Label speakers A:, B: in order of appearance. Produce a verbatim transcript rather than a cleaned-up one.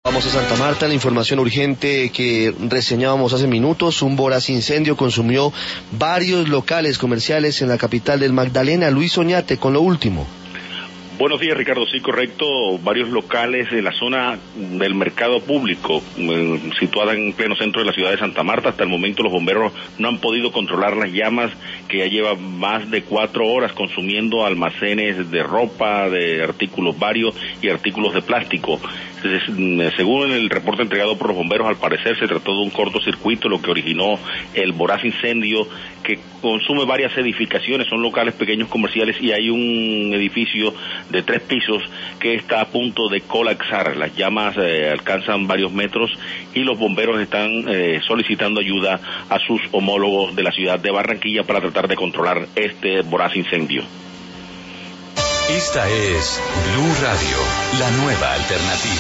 A: Vamos a Santa Marta, la información urgente que reseñábamos hace minutos. Un voraz incendio consumió varios locales comerciales en la capital del Magdalena. Luis Oñate con lo último.
B: Buenos días, Ricardo. Sí, correcto. Varios locales en la zona del mercado público, eh, situada en pleno centro de la ciudad de Santa Marta. Hasta el momento los bomberos no han podido controlar las llamas que ya llevan más de cuatro horas consumiendo almacenes de ropa, de artículos varios y artículos de plástico. Según el reporte entregado por los bomberos, al parecer se trató de un cortocircuito, lo que originó el voraz incendio que consume varias edificaciones. Son locales pequeños comerciales y hay un edificio de tres pisos que está a punto de colapsar. Las llamas eh, alcanzan varios metros y los bomberos están eh, solicitando ayuda a sus homólogos de la ciudad de Barranquilla para tratar de controlar este voraz incendio.
C: Esta es Blue Radio, la nueva alternativa.